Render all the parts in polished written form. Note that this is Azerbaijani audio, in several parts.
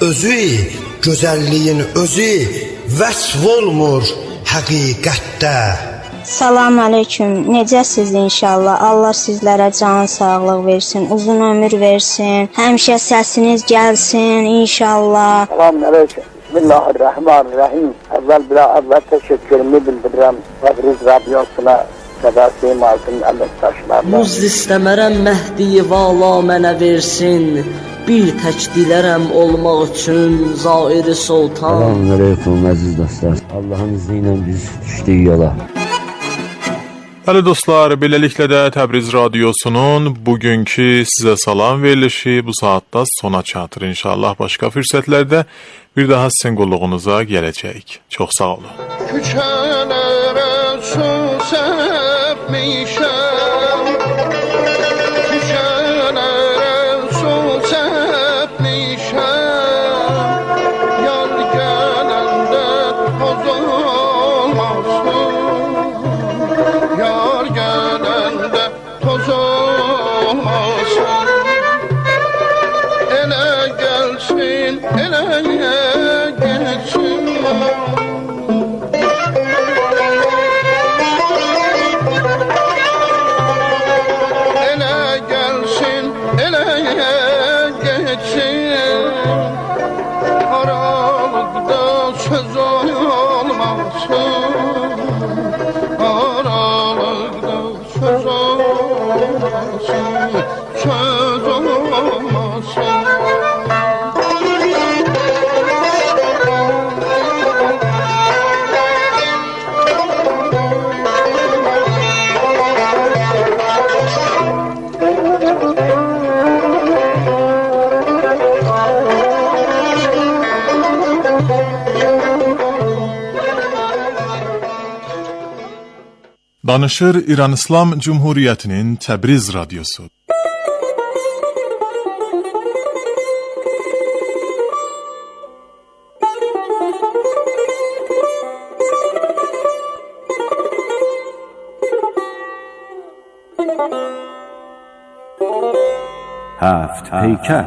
özü, gözəlliyin özü vəsf olmur həqiqətdə. Salam aleyküm. Necəsiz inşallah? Allah sizlərə can sağlıq versin, uzun ömür versin. Həmişə səsiniz gəlsin inşallah. Salam aleyküm. Bismillahirrahmanirrahim. Əvvəl təşəkkürümü bildirirəm Təbriz Radiosuna və Simasının əməkdaşlarına. Muzd istəmərəm Məhdi vala mənə versin. Bir tək dilərəm olmaq üçün Zair-i Sultan. Salam aleyküm əziz dostlar. Allahın izni ilə biz düşdük yola. Bəli dostlar, beləliklə də Təbriz Radiosunun bugünkü sizə salam verilişi bu saatda sona çatır. İnşallah başqa fürsətlərdə bir daha sizin qulluğunuza gələcəyik. Çox sağ olun. Küçələrə su səpmişəm, küçələrə su səpmişəm, yar gələndə toz olmasın, yar gələndə toz olmasın, elə gəlsin, elə geçsin. Elə gəlsin, elə geçsin. Aralıqda söz olmasın, aralıqda söz olmasın, söz olmasın. Danışır İran İslam Cumhuriyyətinin Təbriz Radiosu. Heft Peykər.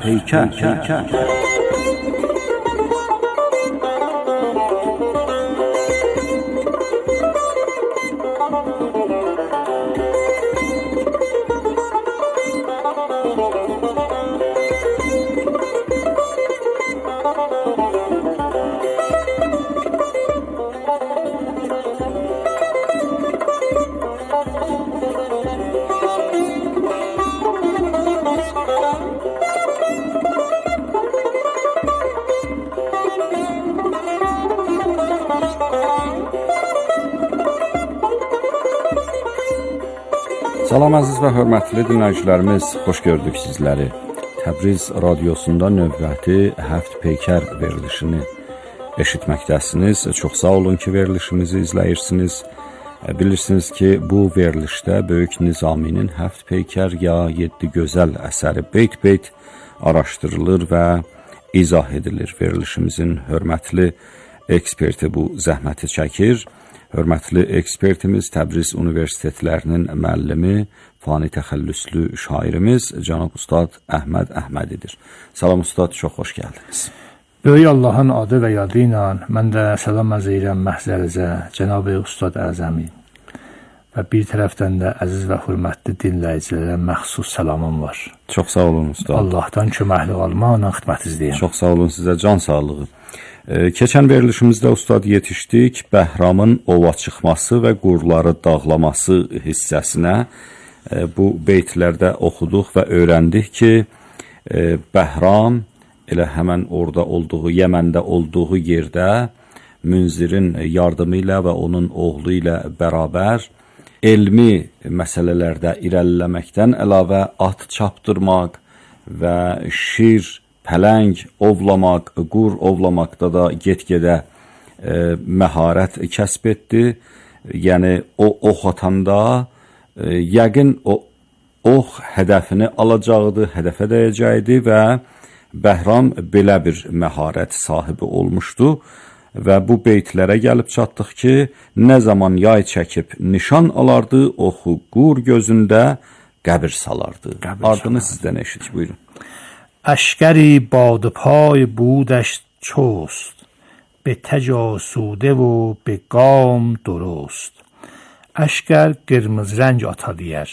Salam əziz və hörmətli dinləyicilərimiz, xoş gördük sizləri. Təbriz Radiosunda növbəti Heft Peykər verilişini eşitməkdəsiniz. Çox sağ olun ki, verilişimizi izləyirsiniz. Bilirsiniz ki, bu verilişdə Böyük Nizaminin Heft Peykər ya 7 gözəl əsəri beyt-beyt araşdırılır və izah edilir. Verilişimizin hörmətli eksperti bu zəhməti çəkir. Hörmətli ekspertimiz Təbriz Universitetlərinin müəllimi, fani təxəllüslü şairimiz Cənab Ustad Əhməd Əhmədidir. Salam Ustad, çox xoş gəldiniz. Böyük Allahın adı və yadı ilə mən də salam arz edirəm məhzərinizə, Cənab Ustad Əzəmi. Və bir tərəfdən də əziz və hörmətli dinləyicilərə məxsus salamım var. Çox sağ olun Ustad. Allahdan köməkli olmaqla xidmətinizdəyəm. Çox sağ olun sizə, can sağlığı. Keçən verilişimizdə Ustad yetişdik Bəhramın ova çıxması və qurları dağlaması hissəsinə. Bu beytlərdə oxuduq və öyrəndik ki, Bəhram elə həmən orada olduğu, Yəməndə olduğu yerdə Münzirin yardımı ilə və onun oğlu ilə bərabər elmi məsələlərdə irəliləməkdən əlavə at çapdırmaq və şir, pələng ovlamaq, qur ovlamaqda da get-gedə məharət kəsb etdi. Yəni, o ox atanda yəqin o ox hədəfini alacaqdı, hədəfə dəyəcəkdi və Bəhram belə bir məharət sahibi olmuşdu və bu beytlərə gəlib çatdıq ki, nə zaman yay çəkib nişan alardı, oxu qur gözündə qəbir salardı. Ardını sizdən eşidik, buyurun. اشکری بادپای بودش چست، به تج آسوده و به گام درست. Əşkər qırmızı rəng ata deyər.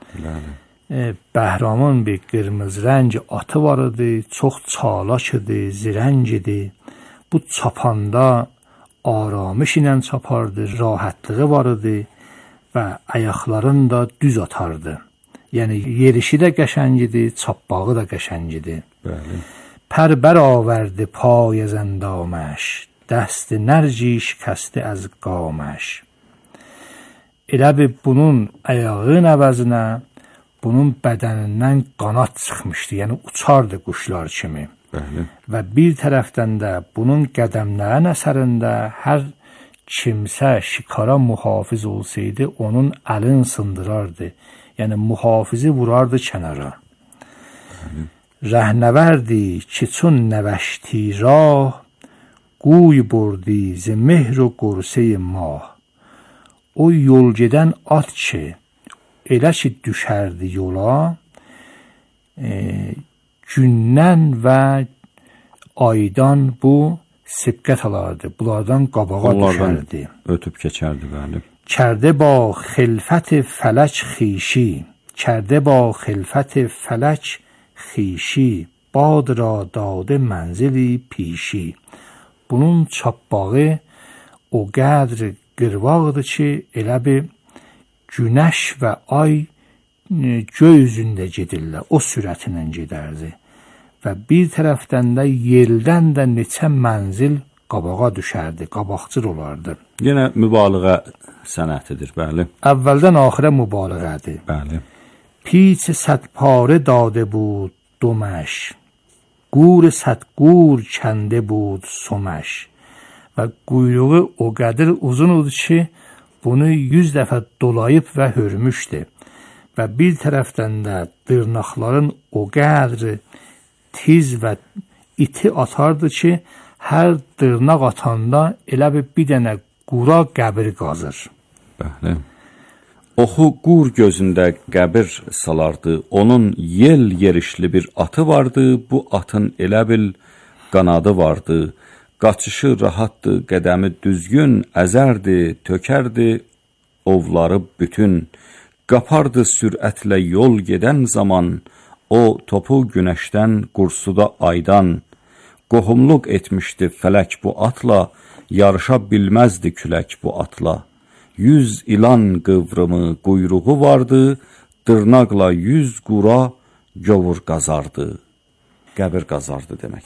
Bəhramın bir qırmızı rəng atı var idi, çox çalak idi, zirəng idi. Bu çapanda aramış ilə çapardı, rahatlığı var idi və ayaqlarını da düz atardı. Yəni yerişi də qəşəng idi, çapbağı da qəşəng idi. Pər bərآورد پای از اندامش، دست نرجی şikəsti از قامش. Elə bir bunun ayağının əvəzinə bunun bədənindən qanat çıxmışdı, yəni uçardı quşlar kimi. Və bir tərəfdən də bunun qədəmlərin əsərində hər kimsə şikara mühafiz olsaydı, onun əlini sındırardı. Yəni mühafizi vurardı kənara. رهنوردی که چون نوشتی راه، گوی بردی ز مهر و قرصه ماه. O yol gedən at ki, elə ki düşərdi yola, gündən və aydan bu sibqət alardı. Bunlardan qabağa düşərdi. Ötüb keçərdi, bəli. کرده با خلفت فلک خویشی، کرده با خلفت فلک خویشی، باد را داده منزلی پیشی. Bunun çapbağı o qədr qırvaqdır ki, elə bir günəş və ay göy üzündə gedirlər, o sürətlə gedərdi. Və bir tərəfdən də yeldən də neçə mənzil qabağa düşərdi, qabaqcıl olardı. Yenə mübaliğə sənətidir, bəli. Əvvəldən axirə mübaliğədir. Bəli. پیچ صد پاره داده بود دمش، گور صد گور کنده بود سمش. Və quyruğu o qədər uzun oldu ki, bunu 100 dəfə dolayıb və hörmüşdü. Və bir tərəfdən də dırnaqların o qədər tiz və iti atardı ki, hər dırnaq atanda elə bir dənə qura qəbir qazır. Bəli. Oxu qur gözündə qəbir salardı. Onun yel yerişli bir atı vardı. Bu atın elə bil qanadı vardı. Qaçışı rahatdı, qədəmi düzgün, əzərdi, tökərdi ovları bütün. Qapardı sürətlə yol gedən zaman, o topu günəşdən, qursuda aydan. Qohumluq etmişdi fələk bu atla, yarışa bilməzdi külək bu atla. 100 ilan qıvrımı quyruğu vardı, dırnaqla 100 qura gövur qazardı. Qəbir qazardı demək.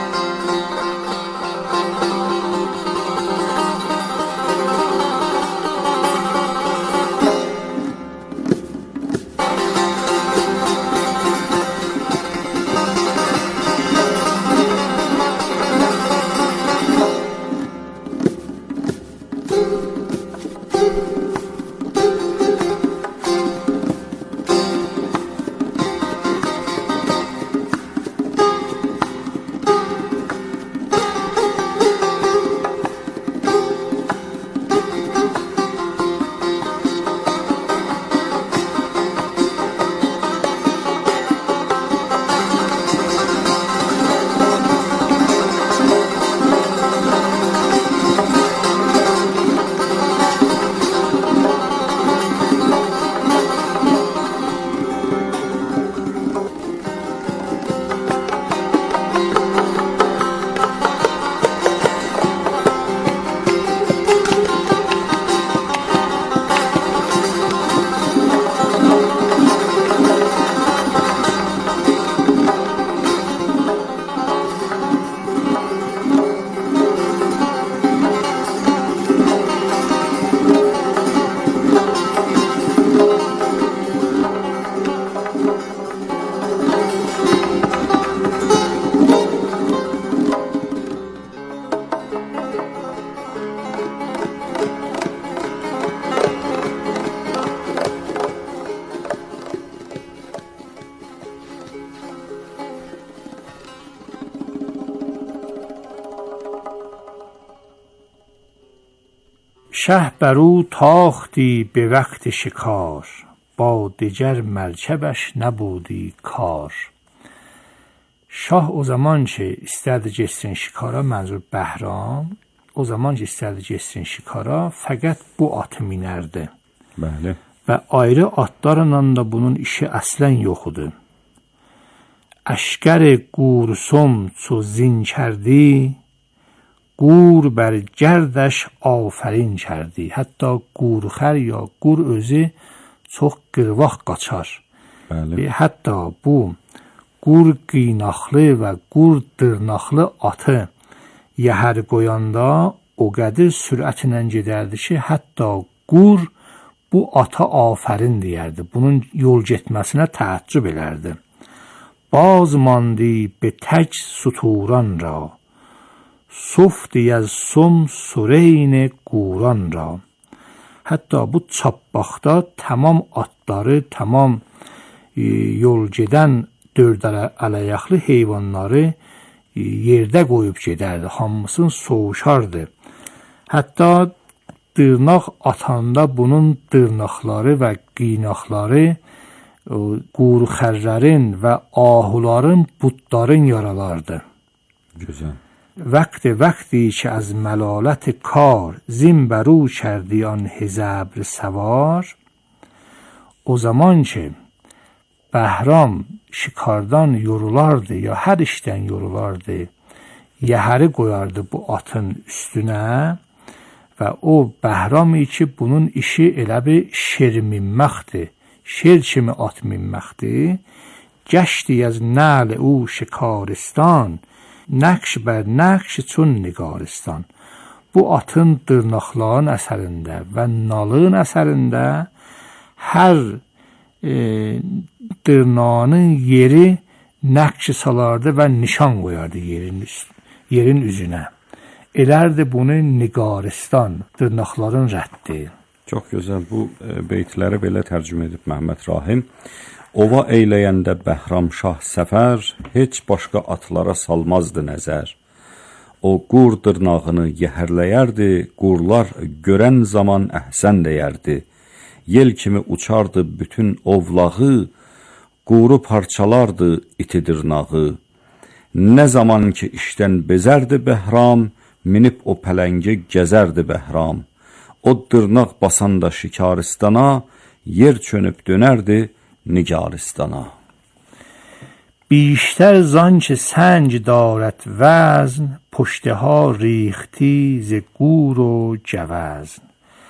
شه برو تاختی به وقت شکار، با دگر مرکبش نبودی کار. Şah o zaman ki istərdi getsin şikara, mənzur Bəhram, o zaman ki istərdi getsin şikara, fəqət bu atı minərdi. Bəli. Və ayrı atlarla da bunun işi əslən yox idi. Əşkər qursum çu zin kərdi, qur bər gərdəş afərin kərdi. Hətta qurxər ya qur özü çox qırvaq qaçar. Bəli. Hətta bu qur qiynaxlı və qur dırnaqlı atı yəhər qoyanda o qədər sürətlə gedərdi ki, hətta qur bu ata afərin deyərdi. Bunun yol getməsinə təəccüb elərdi. Baz mandi be tək suturan ra, sufti az sum sureyn quran ra. Hətta bu çapbaqda tamam atları, tamam yol gedən dörd ələyaqlı heyvanları yerdə qoyub gedərdi. Hamısını soğuşardı. Hətta dırnaq atanda bunun dırnaqları və qiynaqları qurxərlərin və ahuların, butların yaralardı. Güzel. Vəqti ki az məlalət kar zimbəru kərdi an hizəbr səvar. O zaman ki Bəhram şikardan yorulardı ya hər işdən yorulardı, yəhəri qoyardı bu atın üstünə və o Bəhram ki bunun işi elə bir şer minməkdir, şer kimi at minməkdir. Gəşdi az nəl o şikaristan, nəqş bər nəqş çun nigaristan. Bu atın dırnaqların əsərində və nalığın əsərində hər dırnağının yeri nəqş salardı və nişan qoyardı yerin üzünə. Elərdi bunu nigaristan, dırnaqların rəddi. Çox gözəl. Bu beytləri belə tərcümə edib Məhəmməd Rahim. Ova eyləyəndə Bəhram Şah səfər, heç başqa atlara salmazdı nəzər. O qur dırnağını yəhərləyərdi, qurlar görən zaman əhsən deyərdi. Yel kimi uçardı bütün ovlağı, quru parçalardı iti dırnağı. Nə zaman ki işdən bezərdi Bəhram, minib o pələngi gəzərdi Bəhram. O dırnaq basanda şikaristana, yer çönüb dönərdi nigaristana. بیشتر زانچه سنج دارد وزن پشته ها ریختی ز گور و جوزن.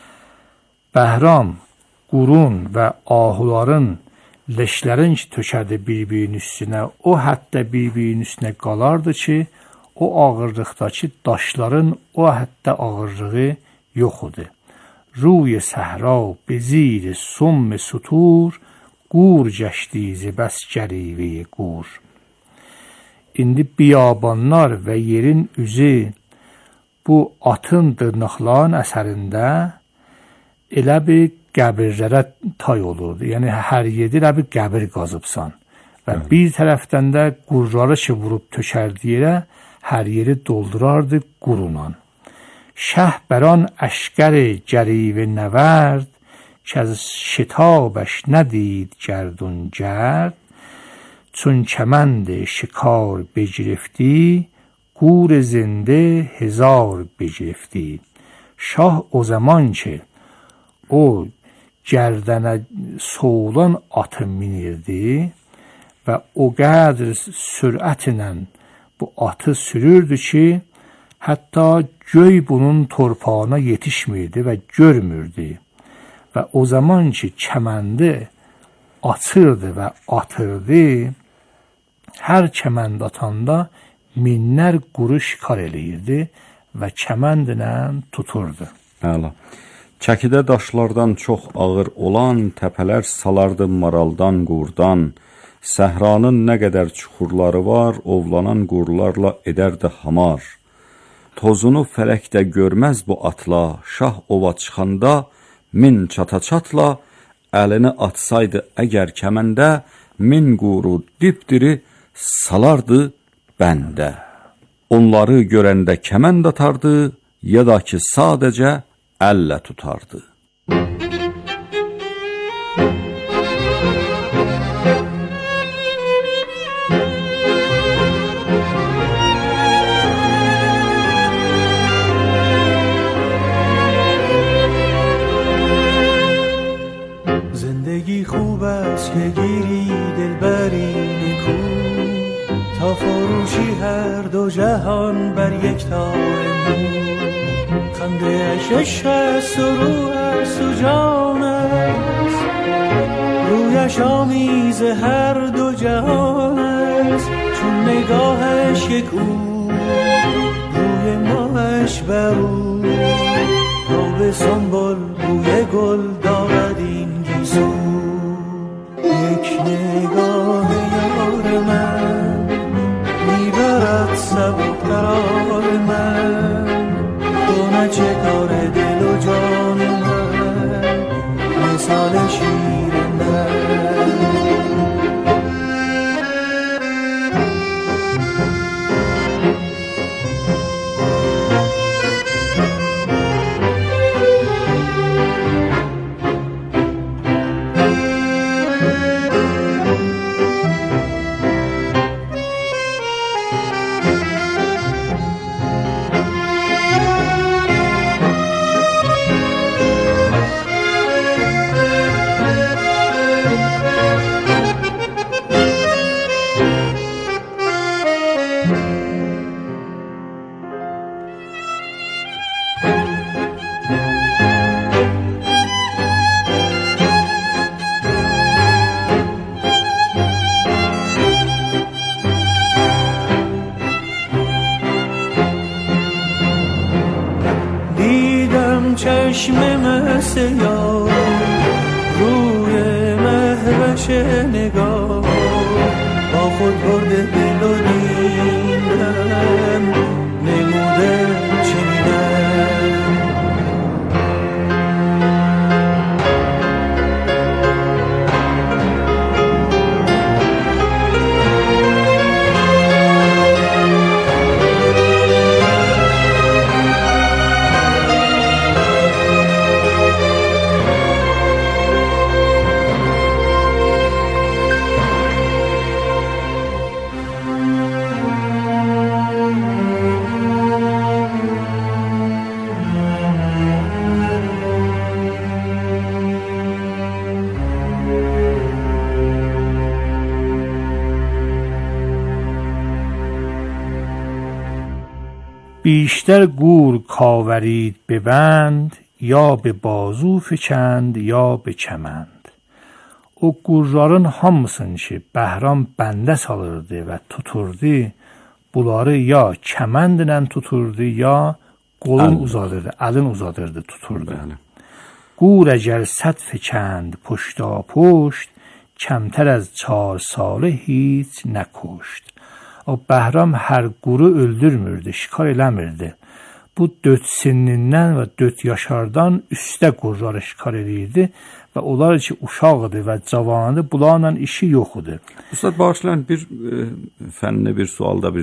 Bəhram, qurun və ahuların leşlərin ki tökərdi bir-birinin üstünə, o hətta bir-birinin üstünə qalardı ki, o ağırlıqdakı daşların o hətta ağırlığı yox idi. Ruy səhra bezir sum sutur, qur gəşdi bəs gərivi qur. İndi biyabanlar və yerin üzü bu atın dırnaqların əsərində elə bir qəbirlərə tay olurdu. Yəni hər yerdə elə bir qəbir qazıbsan. Və bir tərəfdən də qurları ki vurub tökərdi yerə, hər yeri doldurardı qurunla. Şəhbəran əşkəri gərivi nəvərd, kəz şitabəş ندید گردون گرد. چون کمند شکار بگرفتی گور زنده هزار بگرفتی. شاه o zaman ki o gərdənə soğulan atı minirdi və o qədər sürətlə bu atı sürürdü ki, hətta göy bunun torpağına yetişmirdi və görmürdü. Və o zaman ki kəməndi açırdı və atırdı, hər kəmənd atanda minlər quru şikar eləyirdi və kəməndlə tuturdu. Əla. Çəkidə daşlardan çox ağır olan təpələr salardı maraldan, qurdan. Səhranın nə qədər çuxurları var, ovlanan qurlarla edərdi hamar. Tozunu fələkdə görməz bu atla, şah ova çıxanda min çata-çatla, əlini atsaydı əgər kəməndə, min quru dipdiri salardı bəndə. Onları görəndə kəmənd atardı, ya da ki sadəcə əllə tutardı. جهان بر یک تار خنده عشق است و روح است و جان است، رویش آمیز هر دو جهان است. چون نگاهش یک او روی ماهش بر او، تا به سنبل بوی گل دارد این گیسو. یک نگاه یار من میبرد سبک قرار من، تو نه چه کار دل و جان من، مثال شیر من. چشم مست یار روی مهوش نگاه، با خود برده دل و دیدم نموده چنیدم. بیشتر گور کاورید به بند، یا به بازو فکند یا به کمند. O qurların hamısını ki Bəhram bəndə salırdı və tuturdu, bunları ya kəməndlə tuturdu, ya qolun uzadırdı, əlin uzadırdı, tuturdu. Qur əgər səd fəkənd puşta puşt, kəmtər az 4 salı heç nəkuşt. O Bəhram hər quru öldürmürdü, şikar eləmirdi. Bu 4 sinnindən və 4 yaşardan üstə qurları şikar edirdi və onlar ki uşaqdı və cavandı, bunlarla işi yox idi. Ustad bağışlayın, bir fənni bir sualda, bir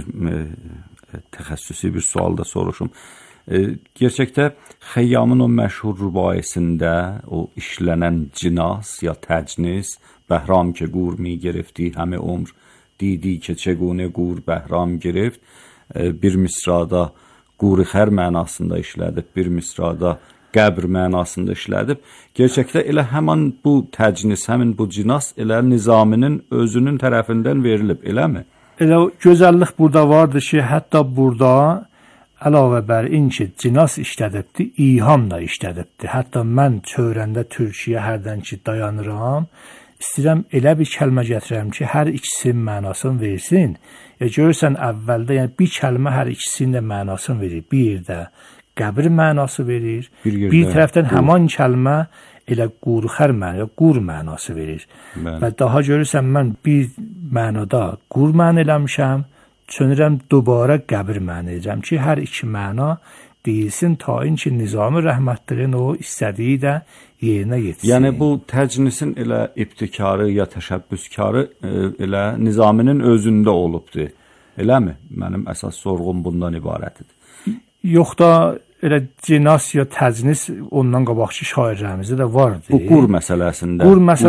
təxəssüsi bir sualda soruşum. Gerçəkdə Xəyyamın o məşhur rübayəsində o işlənən cinas ya təcnis, Bəhram ki qur mi gerifti həmi umr, didi ki çegune qur Bəhram gerift, bir misrada quri xər mənasında işlədib, bir misrada qəbr mənasında işlədib. Gerçəkdə elə həman bu təcnis, həmin bu cinas elə Nizaminin özünün tərəfindən verilib, eləmi? Elə gözəllik burada vardır ki, hətta burada əlavə bər inki cinas işlədibdi, İham da işlədibdi. Hətta mən çövrəndə Türkiyə hərdən ki dayanıram, istəyirəm elə bir kəlmə gətirəm ki, hər ikisinin mənasını versin. Görürsən əvvəldə, yəni bir kəlmə hər ikisinin də mənasını verir. Bir də qəbir mənası verir, bir tərəfdən həman kəlmə elə qurxər mənası, qur mənası verir. Və daha görürsən mən bir mənada qur mən eləmişəm, çönürəm dubara qəbir mən edəcəm ki, hər iki məna deyilsin ta ki Nizami rəhmətliyin o istədiyi də yerinə yetsin. Yəni bu təcnisin elə ibtikarı ya təşəbbüskarı elə Nizaminin özündə olubdu. Eləmi? Mənim əsas sorğum bundan ibarətdir. Yox da elə cinas ya təcnis ondan qabaqçı şairlərimizdə də vardı. Bu qur məsələsində,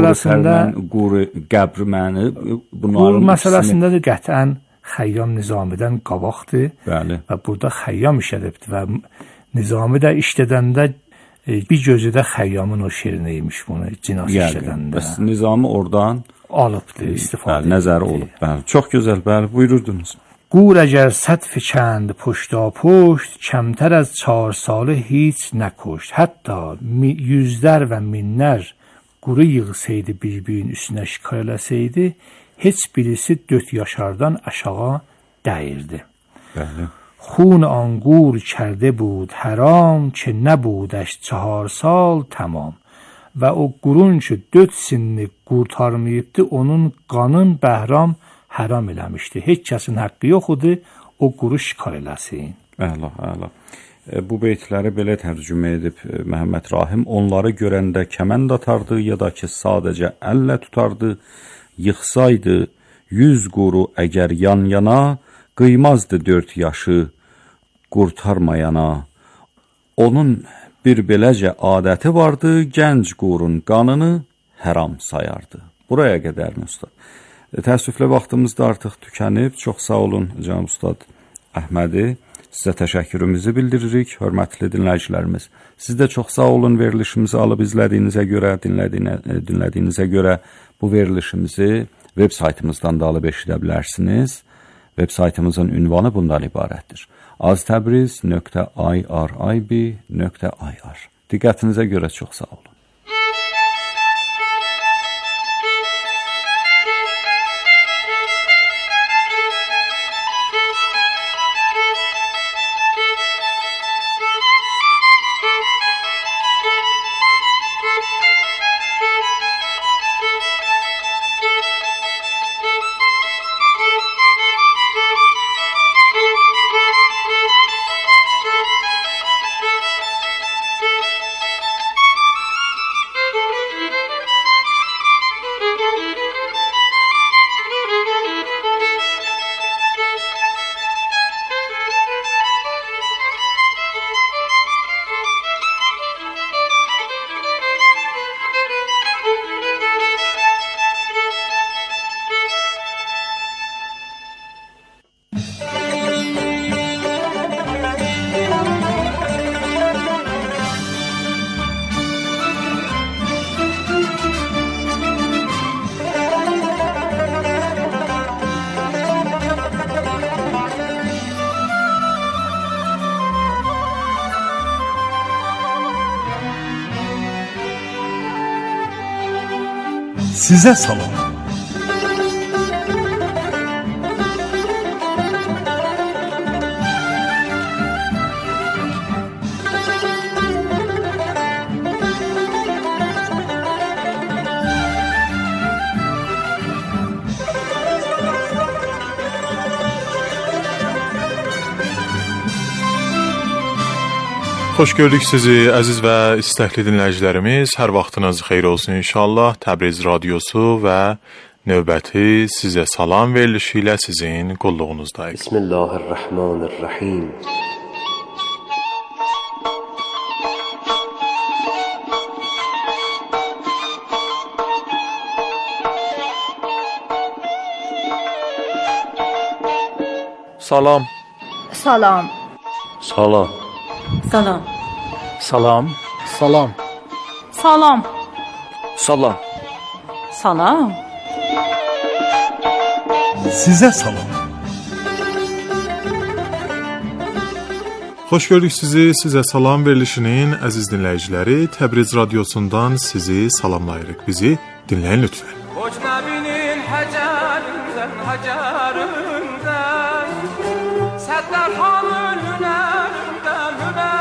qur qəbr məni bunların qur məsələsində də qətlən Xəyyam Nizamidən qabaqdır. Bəli. Və burada Xəyyam işlədibdi və Nizami də işlədəndə bir gözü də Xəyyamın o şeirinə imiş bunu cinas işlədəndə. Bəs Nizami oradan alıbdı, istifadə etdi. Nəzəri olub. Bəli. Çox gözəl, bəli, buyururdunuz. گور اگر صد فکند پشتا پشت کمتر از 4 ساله هیچ نکشت. Hətta yüzlər və minlər quru yığsaydı bir-birinin üstünə şikar eləsəydi, heç birisi 4 yaşardan aşağı dəyirdi. Bəli. خون آنگور کرده بود حرام که نبودش 4 سال tamam. Və o qurun ki 4 sinni qurtarmayıbdı, onun qanın Bəhram haram eləmişdi. Heç kəsin haqqı yox idi o quru şikar eləsin. Əla, əla. Bu beytləri belə tərcümə edib Məhəmməd Rahim, onları görəndə kəmənd atardı ya da ki sadəcə əllə tutardı, yıxsaydı 100 quru əgər yan-yana, qıymazdı 4 yaşı qurtarmayana. Onun bir beləcə adəti vardı, gənc qurun qanını həram sayardı. Buraya qədər Ustad. Təəssüflə vaxtımız da artıq tükənib. Çox sağ olun Cənab Ustad Əhmədi. Sizə təşəkkürümüzü bildiririk, hörmətli dinləyicilərimiz. Siz də çox sağ olun verilişimizi alıb izlədiyinizə görə, dinlədiyinizə görə bu verilişimizi web saytımızdan da alıb eşidə bilərsiniz. Web saytımızın ünvanı bundan ibarətdir. aztabriz.irib.ir. Diqqətinizə görə çox sağ olun. Sizə salam. Xoş gördük sizi əziz və istəkli dinləyicilərimiz. Hər vaxtınız xeyir olsun inşallah. Təbriz radiosu və növbəti sizə salam verilişi ilə sizin qulluğunuzdayıq. Bismillahirrahmanirrahim. Salam. Salam. Salam. Salam. Salam. Salam. Salam. Salam. Salam. Sizə salam. Xoş gördük sizi. Sizə salam verilişinin əziz dinləyiciləri. Təbriz radiosundan sizi salamlayırıq. Bizi dinləyin lütfən. Hocnabinin həcərindən, həcərindən Səttarxanın hünərindən,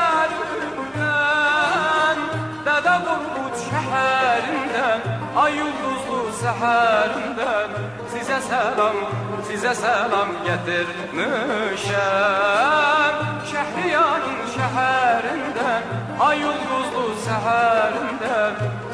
hünərindən Dədə Qorqud şəhərindən, ay ulduzlu səhərindən Sizə səlam gətirmişəm Şəhriyarın şəhərindən, ay ulduzlu səhərindən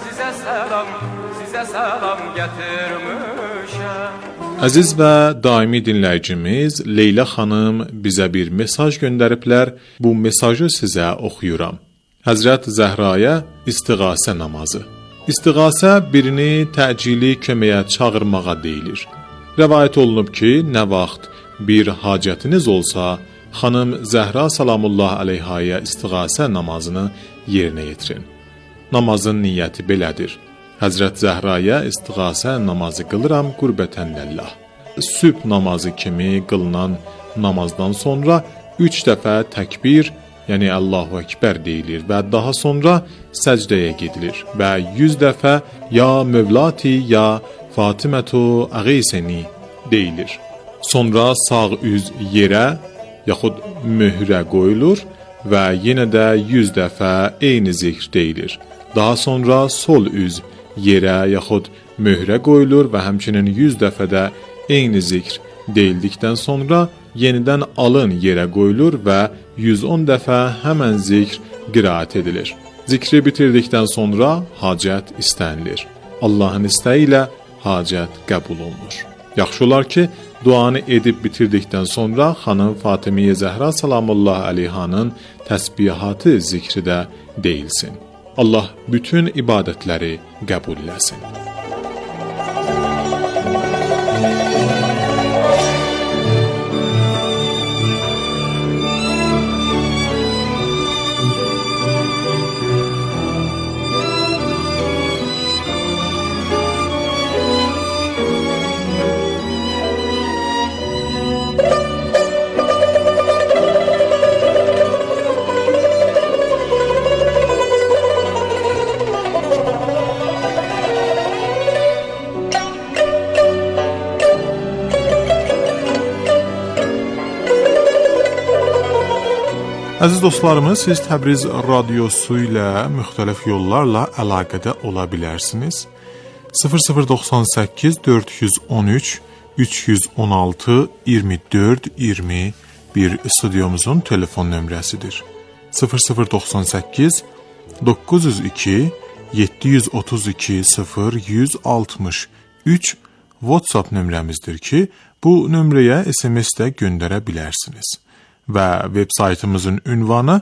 Sizə səlam gətirmişəm. Əziz və daimi dinləyicimiz Leyla xanım bizə bir mesaj göndəriblər. Bu mesajı sizə oxuyuram. Həzrət Zəhraya istiğasə namazı. İstiğasə birini təcili köməyə çağırmağa deyilir. Rəvayət olunub ki, nə vaxt bir hacətiniz olsa, xanım Zəhra salamullah əleyhaya istiğasə namazını yerinə yetirin. Namazın niyyəti belədir. Həzrət Zəhraya istiğasə namazı qılıram qurbətən lillah. Sübh namazı kimi qılınan namazdan sonra 3 dəfə təkbir, yəni Allahu Ekber deyilir və daha sonra səcdəyə gedilir və 100 dəfə ya Mövlati ya Fatimətu Əğisəni deyilir. Sonra sağ üz yerə yaxud möhrə qoyulur və yenə də 100 dəfə eyni zikr deyilir. Daha sonra sol üz yerə yaxud möhrə qoyulur və həmçinin 100 dəfə də eyni zikr deyildikdən sonra yenidən alın yerə qoyulur və 110 dəfə həmən zikr qiraət edilir. Zikri bitirdikdən sonra hacət istənilir. Allahın istəyi ilə hacət qəbul olunur. Yaxşı olar ki, duanı edib bitirdikdən sonra xanım Fatimə Zəhra salamullah əleyhanın təsbihatı zikri də deyilsin. Allah bütün ibadətləri qəbul eləsin. Əziz dostlarımız, siz Təbriz radiosu ilə müxtəlif yollarla əlaqədə ola bilərsiniz. 0098 413 316 24 21 studiomuzun telefon nömrəsidir. 0098 902 732 0163 WhatsApp nömrəmizdir ki, bu nömrəyə SMS də göndərə bilərsiniz. Və web saytımızın ünvanı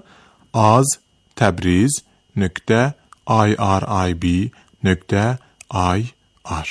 aztabriz.irib.ir.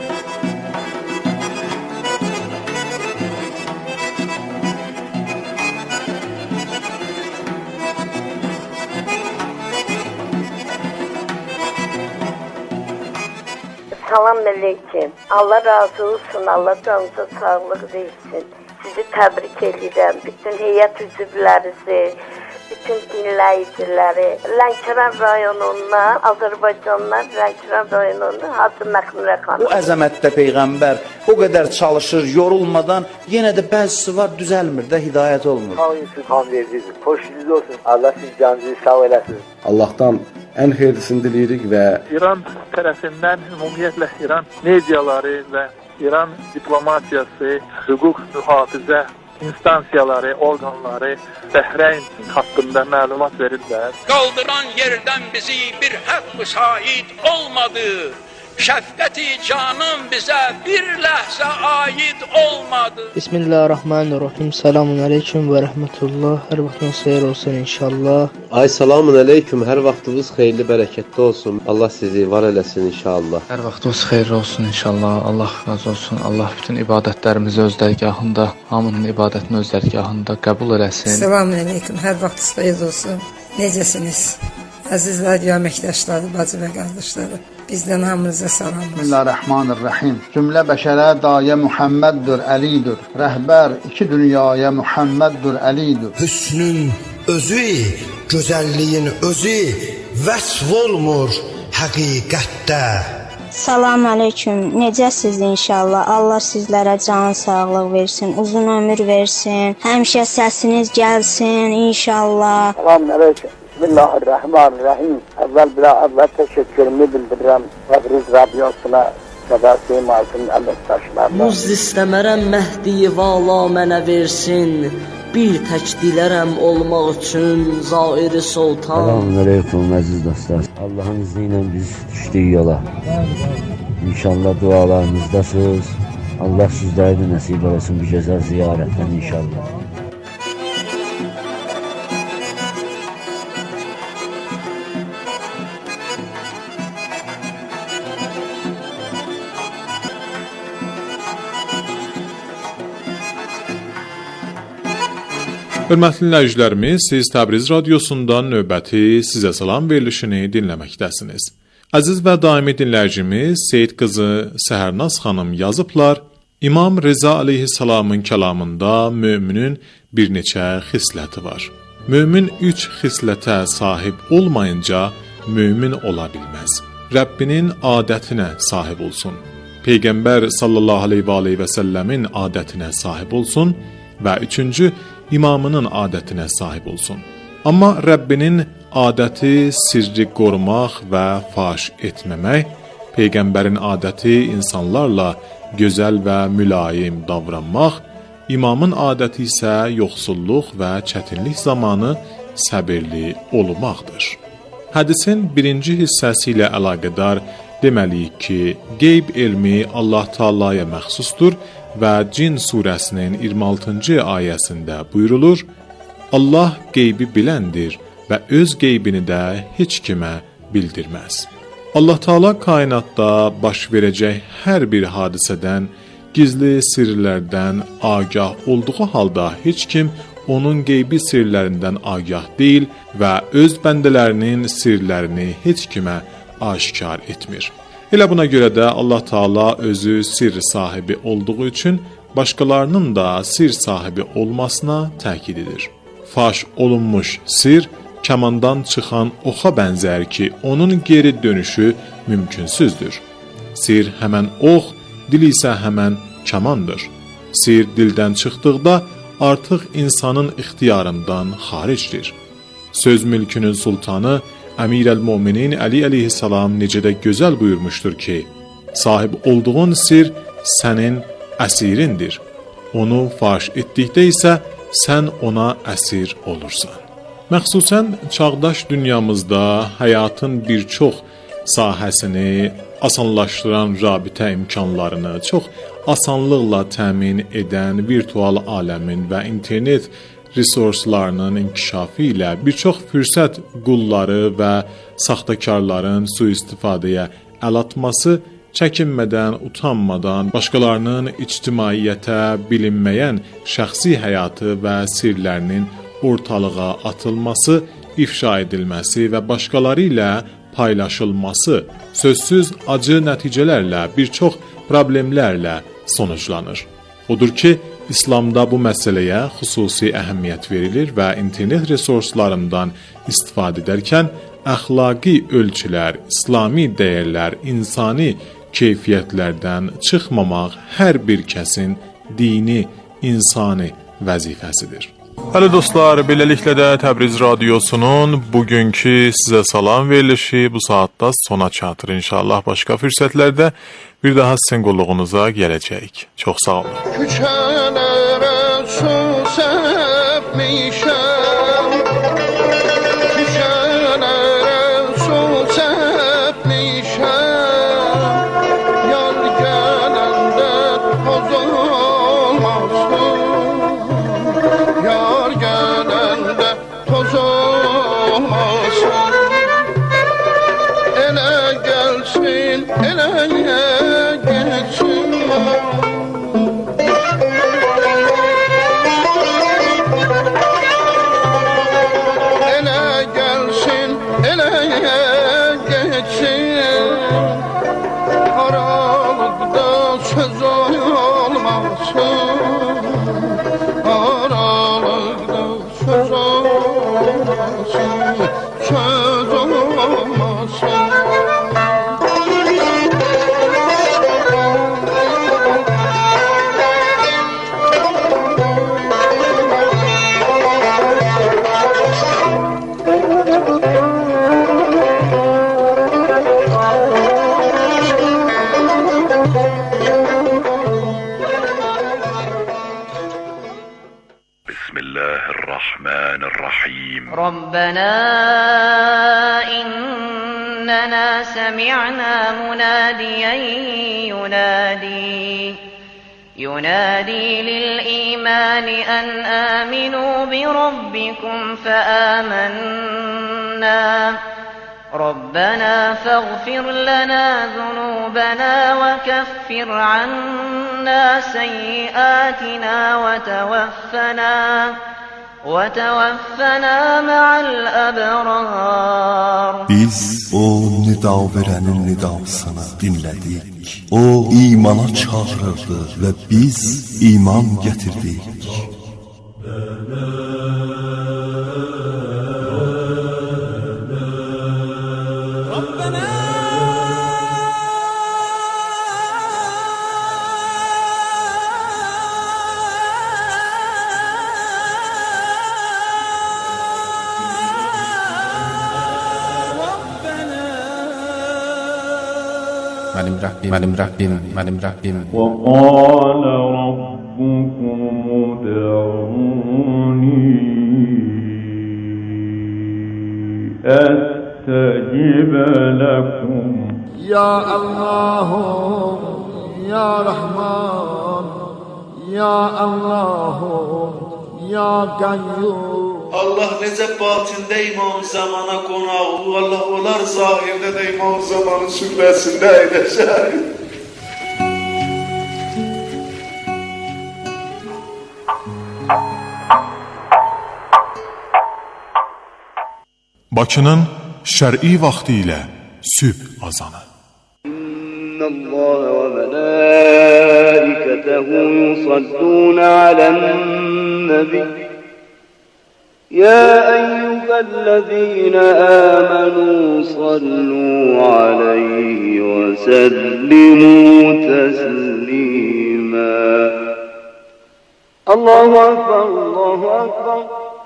Salam aleyküm. Allah razı olsun. Allah canınıza sağlıq versin. Sizi təbrik edirəm. Bütün heyət üzvlərinizi, bütün dinləyiciləri, Lənkəran rayonundan, Azərbaycandan Lənkəran rayonundan Hacı Məxmurə xanım. Bu əzəmətdə Peyğəmbər o qədər çalışır, yorulmadan, yenə də bəzisi var, düzəlmir də, hidayət olmur. Xan verdidir. Xoşunuz olsun. Allah siz canınızı sağ eləsin. Allahdan ən xeyirlisini diləyirik və İran tərəfindən ümumiyyətlə İran mediaları və İran diplomatiyası, hüquq mühafizə instansiyaları, orqanları Bəhreyn haqqında məlumat verirlər. Qaldıran yerdən bizi bir haqq şahid olmadı. Şəfqəti canım bizə bir ləhzə aid olmadı. Bismillahirrahmanirrahim. Selamun aleyküm və rəhmətullah. Hər vaxtınız xeyir olsun inşallah. Ay salamun aleyküm. Hər vaxtınız xeyirli, bərəkətli olsun. Allah sizi var eləsin inşallah. Hər vaxtınız xeyir olsun inşallah. Allah razı olsun. Allah bütün ibadətlərimizi öz dərgahında, hamının ibadətini öz dərgahında qəbul eləsin. Selamun aleyküm. Hər vaxtınız xeyir olsun. Necəsiniz? Əziz radio əməkdaşları, bacı və qardaşları. Bizdən hamınıza salam olsun. Bismillahirrahmanirrahim. Cümlə bəşərə dayə Muhammeddur, Əlidir. Rəhbər iki dünyaya Muhammeddur, Əlidir. Hüsnün özü, gözəlliyin özü vəsf olmur həqiqətdə. Salam aleyküm. Necəsiz inşallah? Allah sizlərə can sağlıq versin, uzun ömür versin. Həmişə səsiniz gəlsin inşallah. Salam aleyküm. Bismillahirrahmanirrahim. Əvvəl təşəkkürümü bildirirəm Təbriz radiosuna, Səbəsim altın əməkdaşlarına. Muzd istəmərəm Məhdi vala mənə versin. Bir tək dilərəm olmaq üçün Zairi Sultan. Selamun aleyküm əziz dostlar. Allahın izni ilə biz düşdük yola. İnşallah dualarınızdasınız. Allah sizlərə də nəsib eləsin bu gözəl ziyarətdən inşallah. Hörmətli dinləyicilərimiz, siz Təbriz radiosundan növbəti sizə salam verilişini dinləməkdəsiniz. Əziz və daimi dinləyicimiz Seyid qızı Səhərnaz xanım yazıblar. İmam Reza aleyhissalamın kəlamında müminin bir neçə xisləti var. Mümin 3 xislətə sahib olmayınca mümin ola bilməz. Rəbbinin adətinə sahib olsun. Peyğəmbər sallallahu aleyhi və səlləmin adətinə sahib olsun və 3-cü imamının adətinə sahib olsun. Amma Rəbbinin adəti sirri qorumaq və faş etməmək, Peyğəmbərin adəti insanlarla gözəl və mülayim davranmaq, imamın adəti isə yoxsulluq və çətinlik zamanı səbirli olmaqdır. Hədisin 1-ci hissəsi ilə əlaqədar deməliyik ki, qeyb elmi Allah Taalaya məxsusdur və Cin surəsinin 26-cı ayəsində buyurulur: Allah qeybi biləndir və öz qeybini də heç kimə bildirməz. Allah Taala kainatda baş verəcək hər bir hadisədən, gizli sirlərdən agah olduğu halda heç kim onun qeybi sirlərindən agah deyil və öz bəndələrinin sirlərini heç kimə aşkar etmir. Elə buna görə də Allah Taala özü sir sahibi olduğu üçün başqalarının da sir sahibi olmasına təkid edir. Faş olunmuş sir kamandan çıxan oxa bənzər ki, onun geri dönüşü mümkünsüzdür. Sir həmən ox, dil isə həmən kamandır. Sir dildən çıxdıqda artıq insanın ixtiyarından xaricdir. Söz mülkünün sultanı Əmirəl-Möminin Əli əleyhissalam necə də gözəl buyurmuşdur ki, sahib olduğun sir sənin əsirindir. Onu faş etdikdə isə sən ona əsir olursan. Məxsusən çağdaş dünyamızda həyatın bir çox sahəsini asanlaşdıran rabitə imkanlarını çox asanlıqla təmin edən virtual aləmin və internet resurslarının inkişafı ilə bir çox fürsət qulları və saxtakarların sui-istifadəyə əl atması, çəkinmədən, utanmadan başqalarının ictimaiyyətə bilinməyən şəxsi həyatı və sirlərinin ortalığa atılması, ifşa edilməsi və başqaları ilə paylaşılması sözsüz acı nəticələrlə, bir çox problemlərlə sonuclanır. Odur ki, İslamda bu məsələyə xüsusi əhəmiyyət verilir və internet resurslarından istifadə edərkən əxlaqi ölçülər, İslami dəyərlər, insani keyfiyyətlərdən çıxmamaq hər bir kəsin dini, insani vəzifəsidir. Hələ dostlar, beləliklə də Təbriz Radiosunun bugünkü sizə salam verilişi bu saatda sona çatır. İnşallah başqa fürsətlərdə bir daha sizin qulluğunuza gələcəyik. Çox sağ olun. Küçələrə su səpmişəm, küçələrə su səpmişəm, yar gələndə toz olmasın, yar gələndə toz olmasın, elə gəlsin, elə geçsin. Elə gəlsin, elə geçsin, aralıqda söz olmasın, aralıqda söz olmasın, söz olmasın. ربنا إننا سمعنا مناديا ينادي للإيمان أن آمنوا بربكم فآمنا ربنا فاغفر لنا ذنوبنا وكفر عنا سيئاتنا وتوفنا مع الأبرار. Biz o nida verənin nidasını dinlədik. O imana çağırırdı və biz iman gətirdik. Mənim Rəbbim وقال ربكم ادعوني أستجب لكم يا الله يا رحمن يا الله يا قيوم. Allah necə batində İmam Zamana qonağı, Allah olar zahirdə də İmam Zamanın süfrəsində edəcək. Bakının şər'i vaxtı ilə sübh azanı. İnnəllaha və mələikətəhu yusallun alən-nəbi. يا أيها الذين آمنوا صلوا عليه وسلموا تسليما. الله أكبر الله أكبر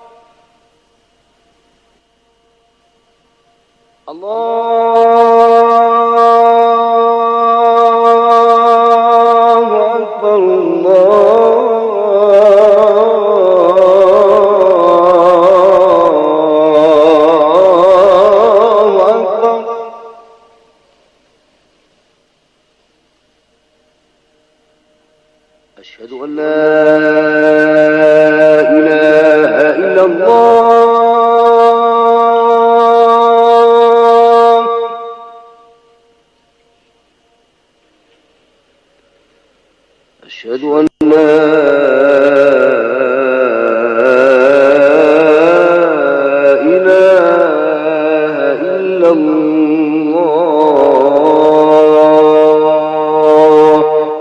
الله أكبر أشهد أن لا إله إلا الله. أشهد أن لا إله إلا الله.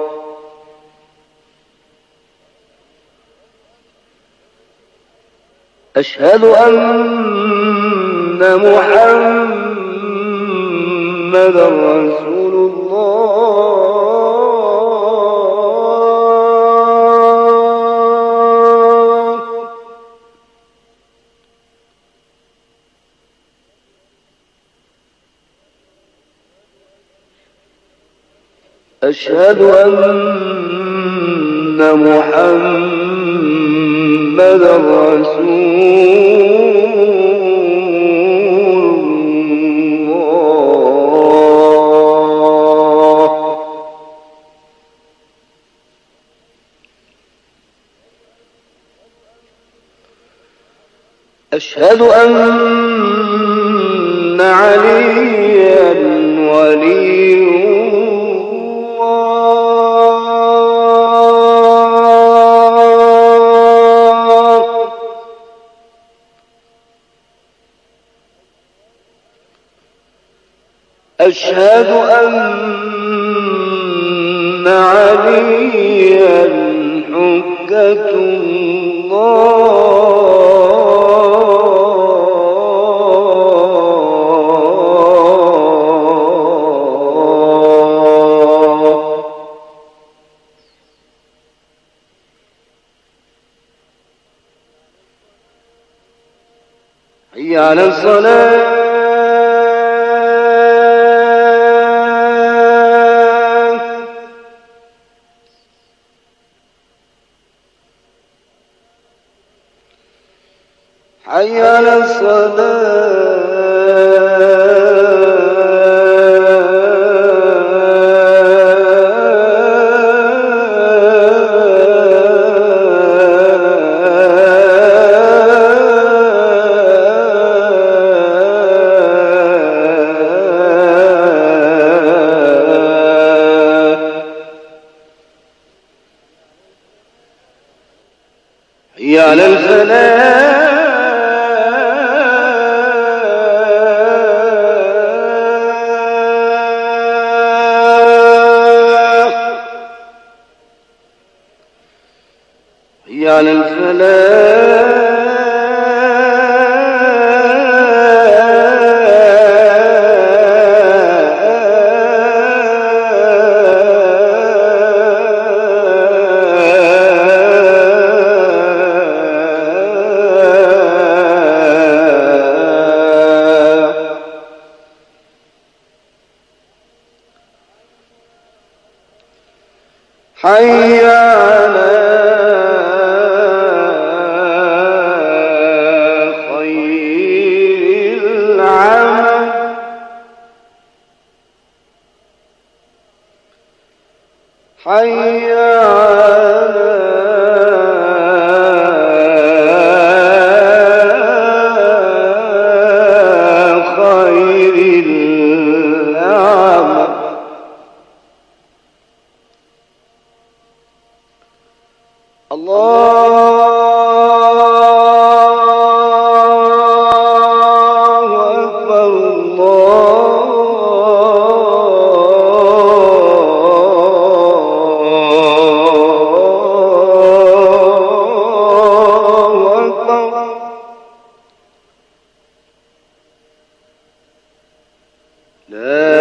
أشهد أن محمدا رسول الله. أشهد أن محمدا رسول الله. أشهد أن عليا ولي الله. أشهد أن عليا حجة الله. حي على الصلاة. حي على الصلاة. حي على الفلاح. حي على خير العمل حي على خير العمل الله أكبر الله أكبر لا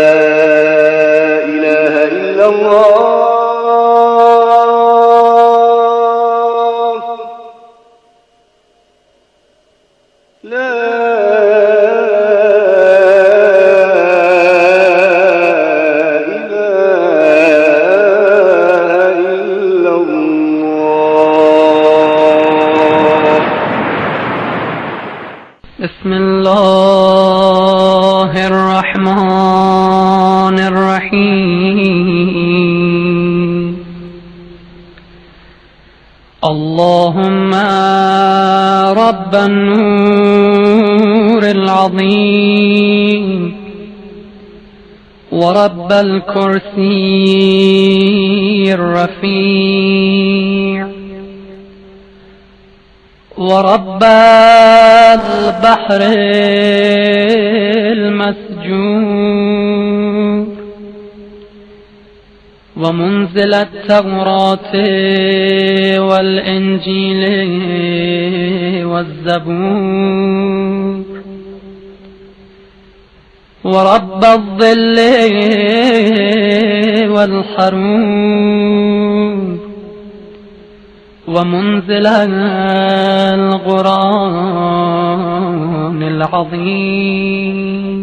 إله إلا الله لا إله إلا الله بسم الله الرحمن الرحيم اللهم رب النور العظيم ورب الكرسي الرفيع ورب البحر المسجور ومنزل التوراة والإنجيل والزبور ورب الظل والحرور ومنزل القرآن العظيم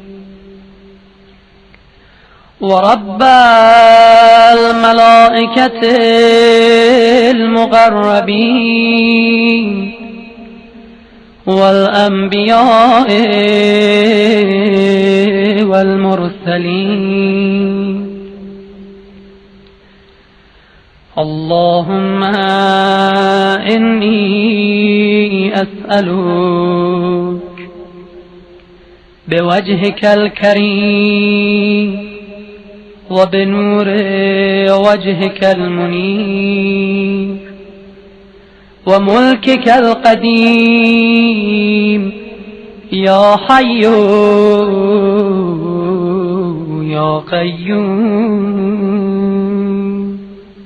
ورب الملائكة المقربين والأنبياء والمرسلين اللهم إني أسألك بوجهك الكريم وبنور وجهك المنير وملكك القديم يا حي يا قيوم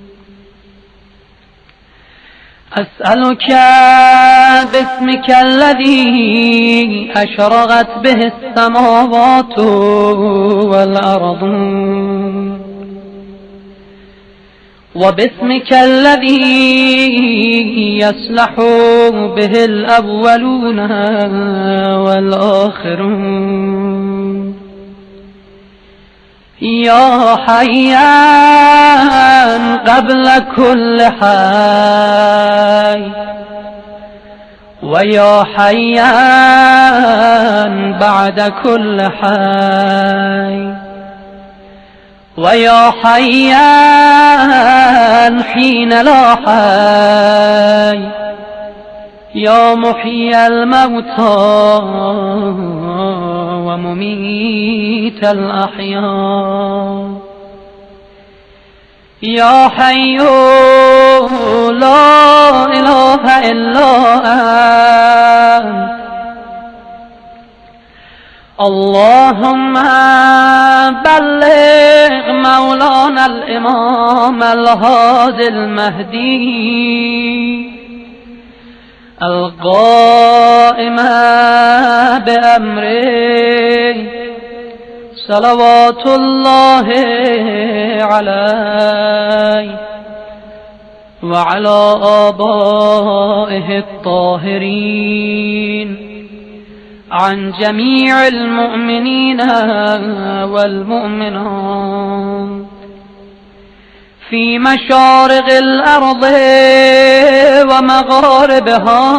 أسألك باسمك الذي أشرقت به السماوات والأرض وباسمك الذي يصلح به الأولون والآخرون يا حيان قبل كل حي ويا حيان بعد كل حي ويا حيان حين لا حي يا محيي الموتى ومميت الأحياء يا حي لا إله إلا أنت اللهم بلغ مولانا الإمام الهادي المهدي القائم بأمره صلوات الله عليه وعلى آبائه الطاهرين عن جميع المؤمنين والمؤمنات في مشارق الأرض ومغاربها،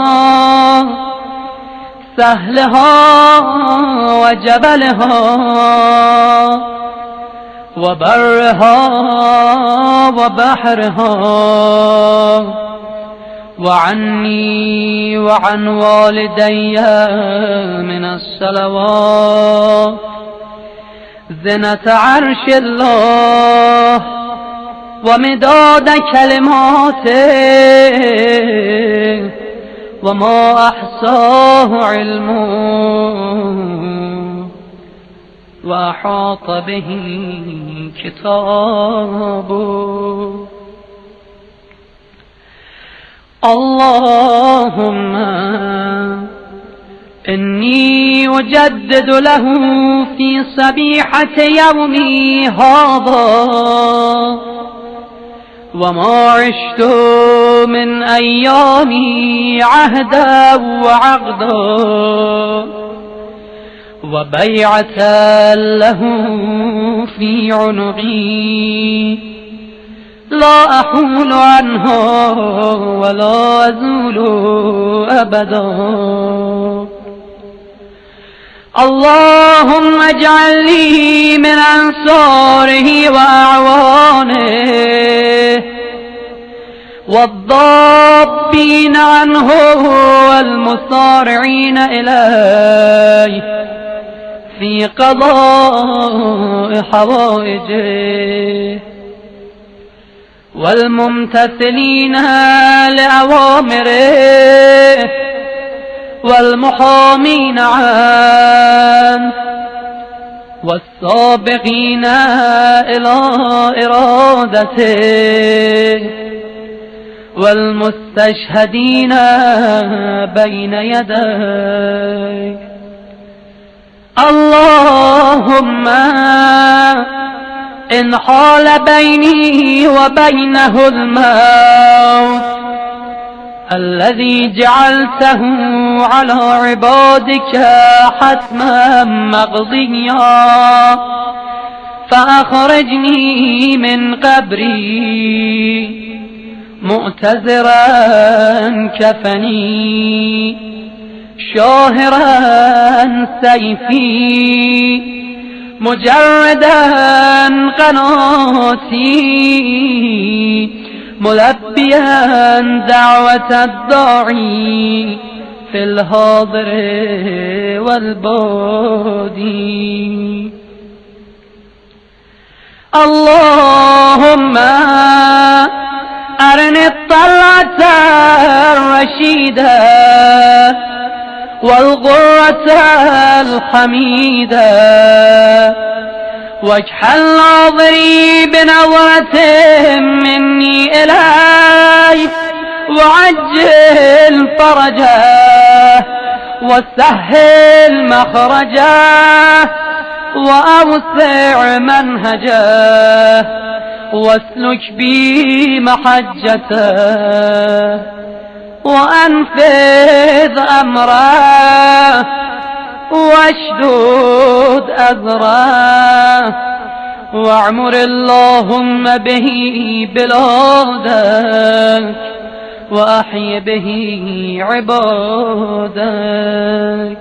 سهلها وجبلها وبرها وبحرها، وعني وعن والدي من الصلوات زنة عرش الله ومداد كلماته وما أحصاه علمه وأحاط به كتابه. اللهم إني أجدد له في صبيحة يومي هذا وما عشت من أيامي عهدا وعقدا وبيعة له في عنقي لا أحول عنها ولا أزول أبدا. اللهم اجعل لي من أنصاره وأعوانه والضابين عنه والمصارعين إليه في قضاء حوائجه والممتثلين لأوامره والمحامين عنه والسابقين إلى إرادته والمستشهدين بين يديه. اللهم إن حال بيني وبينه الموت الذي جعلته على عبادك حتما مقضيا فأخرجني من قبري مؤتزرا كفني شاهرا سيفي مجردا قناتي ملبيا دعوة الداعي في الحاضر والبادي. اللهم أرني الطلعة الرشيدة والغرة الحميدة واجعل ناظري بنظرة مني إليه وعجل فرجه وسهل مخرجه وأوسع منهجه واسلك بي محجته وأنفذ أمره واشدد أذره واعمر اللهم به بلادك وأحي به عبادك.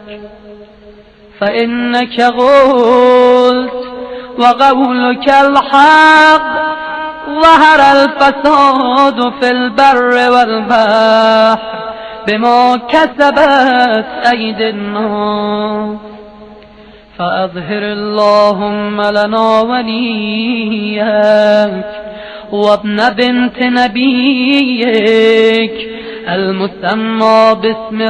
فإنك قلت وقولك الحق ظهر الفساد في البر والبحر بما كسبت أيدي الناس فأظهر اللهم لنا وليك وابن بنت نبيك المسمى باسم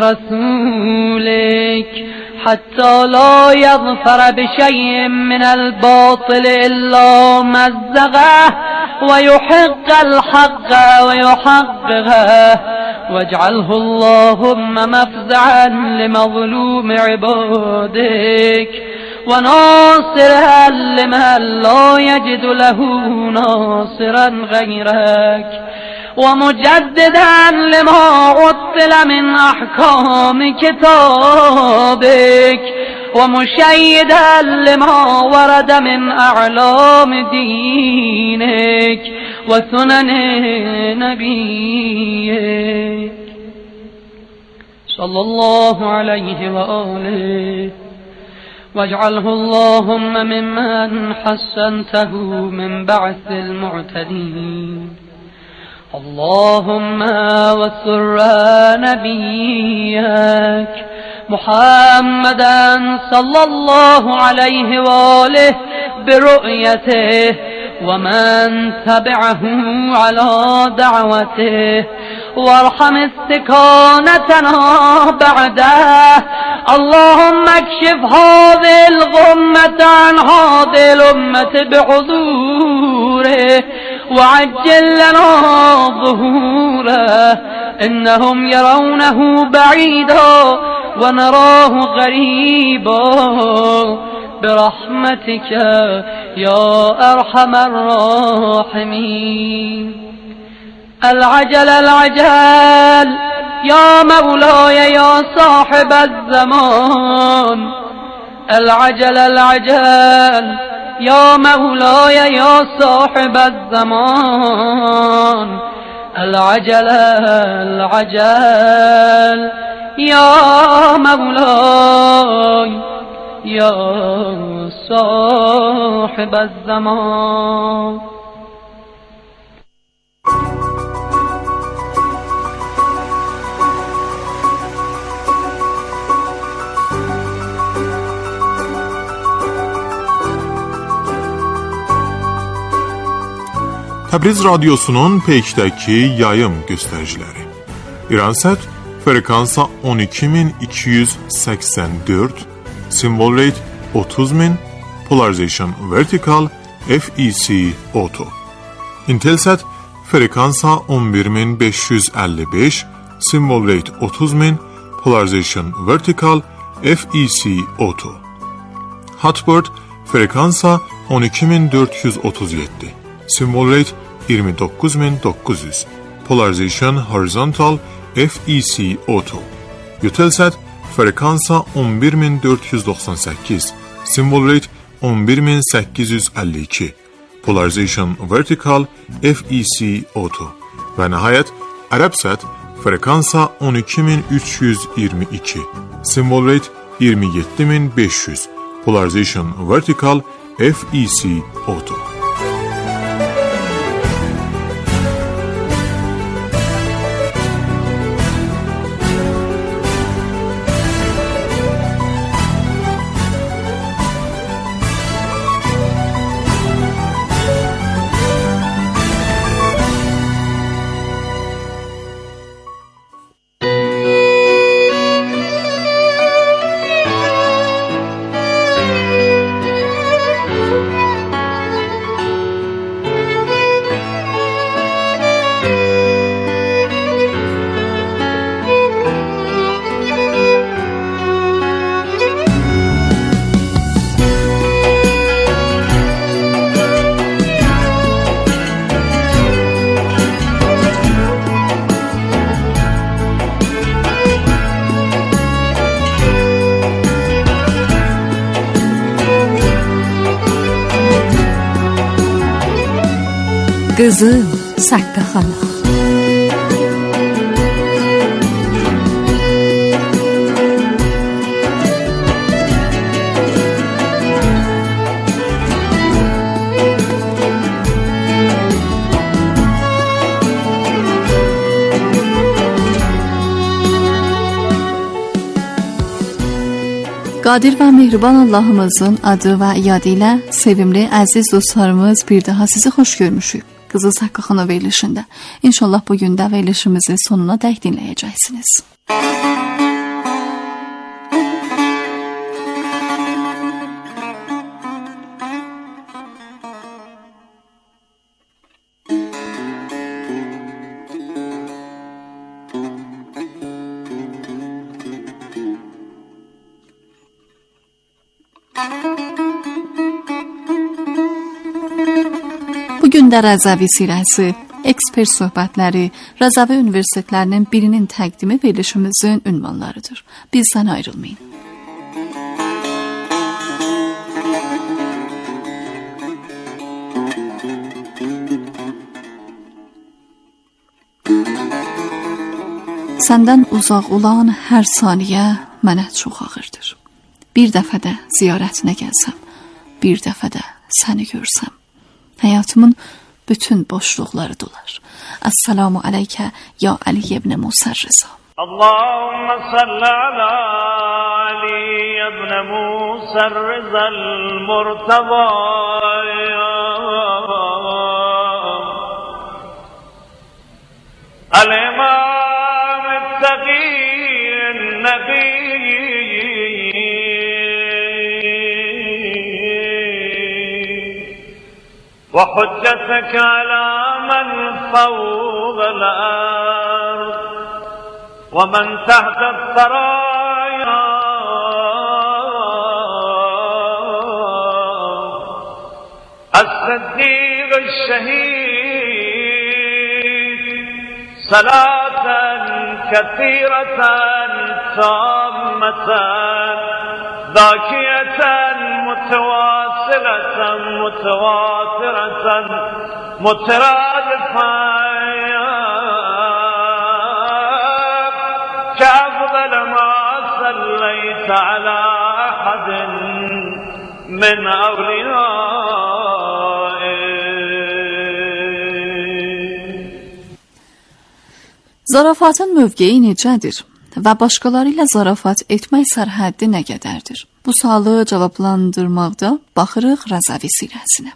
رسولك حتى لا يظفر بشيء من الباطل إلا مزغه ويحق الحق ويحققه واجعله اللهم مفزعا لمظلوم عبادك وناصرا لمن لا يجد له ناصرا غيرك ومجددا لما عطل من أحكام كتابك ومشيدا لما ورد من أعلام دينك وسنن نبيك صلى الله عليه وآله واجعله اللهم ممن حسنته من بعث المعتدين اللهم وسر نبيك محمدا صلى الله عليه وآله برؤيته ومن تبعه على دعوته وارحم استكانتنا بعده اللهم اكشف هذه الغمة عن هذه الأمة بحضوره وعجل لنا ظهوره إنهم يرونه بعيدا ونراه غريبا برحمتك يا أرحم الراحمين العجل العجل يا مولاي يا صاحب الزمان العجل العجل يا مولاي يا صاحب الزمان العجل العجل يا مولاي يا صاحب الزمان Təbriz Radiosunun Peykdəki yayım göstəriciləri. İransat frekansa 12284, simvol rate 30000, polarization vertical, FEC auto. Intelsat frekansa 11555, simvol rate 30000, polarization vertical, FEC auto. Hotbird frekansa 12437. Symbol rate 29900. Polarization horizontal, FEC auto. Eutelsat frekansa 11498. Symbol rate 11852. Polarization vertical, FEC auto. Və nəhayət Arabsat frekansa 12322. Symbol rate 27500. Polarization vertical, FEC auto. Qızıl Saqqa xanım. Qadir və mehriban Allahımızın adı və yadı ilə sevimli, əziz dostlarımız bir daha sizi xoş görmüşük. Qızıl Saqqa xanım verilişində. İnşallah bugün də verilişimizi sonuna dək dinləyəcəksiniz. Bugün də Rəzavi sirəsi, ekspert söhbətləri, Rəzavi universitetlərinin birinin təqdimi verilişimizin ünvanlarıdır. Bizdən ayrılmayın. Səndən uzaq olan hər saniyə mənə çox ağırdır. Bir dəfə də ziyarətinə gəlsəm, bir dəfə də səni görsəm, həyatımın bütün boşluqları dolar. Assalamu aleykə ya Ali ibn Musa Rıza. Allahümme salli ala Ali ibn Musa Rıza al-Murtaba. Al-İmam el-Taqi el-Nabi وحجتك على من فوق الأرض ومن تحت الثرايا الصديق الشهيد صلاة كثيرة تامة ذاكية متواصلة متواترة مترادفة كأفضل ما صليت على أحد من أوليائه. Zarafatın mövqeyi necədir və başqaları ilə zarafat etmək sərhəddi nə qədərdir? Bu sualı cavablandırmaqda baxırıq Rəzavi sirəsinə.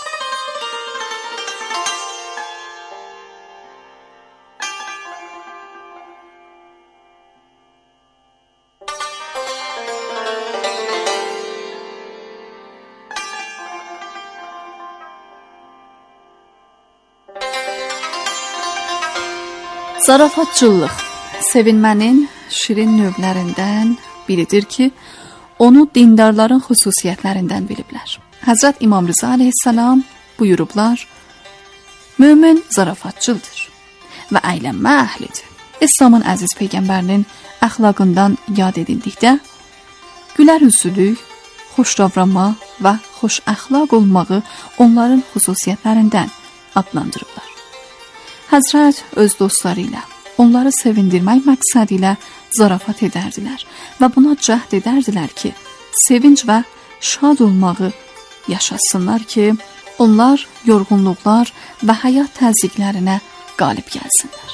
Zarafatçılıq sevinmənin şirin növlərindən biridir ki, onu dindarların xüsusiyyətlərindən biliblər. Həzrət İmam Rıza aleyhissalam buyurublar, mömin zarafatçıldır və əylənmə əhlidir. İslamın əziz peyğəmbərinin əxlaqından yad edildikdə, gülər üzlülük, xoş davranma və xoş əxlaq olmağı onların xüsusiyyətlərindən adlandırırlar. Həzrət öz dostları ilə, onları sevindirmək məqsədi ilə zarafat edərdilər və buna cəhd edərdilər ki, sevinç və şad olmağı yaşasınlar ki, onlar yorğunluqlar və həyat təzyiqlərinə qalib gəlsinlər.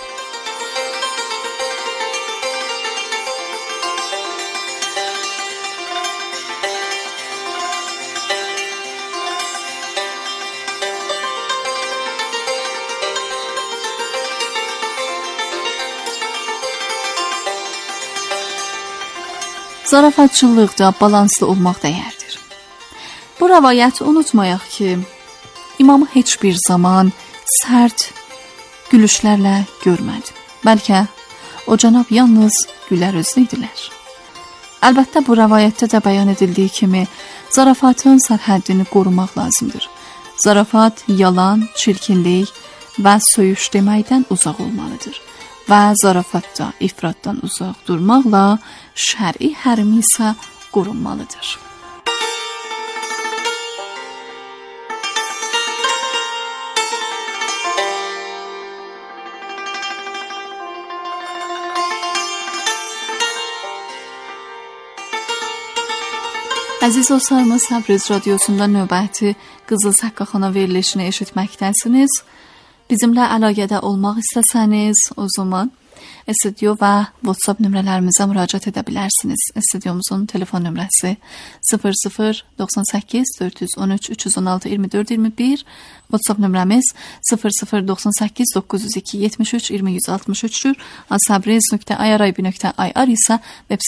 Zarafatçılıqda balanslı olmaq dəyərdir. Bu rəvayəti unutmayaq ki, imamı heç bir zaman sərt gülüşlərlə görmədi. Bəlkə o cənab yalnız gülər üzlü idilər. Əlbəttə bu rəvayətdə də bəyan edildiyi kimi zarafatın sərhəddini qorumaq lazımdır. Zarafat yalan, çirkinlik və söyüş deməkdən uzaq olmalıdır. Və zarafatda ifratdan uzaq durmaqla şəri hərmi isə qorunmalıdır. Əziz dostlarımız, Təbriz Radiosunda növbəti Qızıl Səqqaxana verilişini eşitməkdəsiniz. Bizimlə əlaqədə olmaq istəsəniz, o zaman studio və WhatsApp nömrələrimizə müraciət edə bilərsiniz. Studiomuzun telefon nömrəsi 0098 413 316 24 21, WhatsApp nömrəmiz 0098 902 73 20 163-dür. asabriz.irib.ir isə web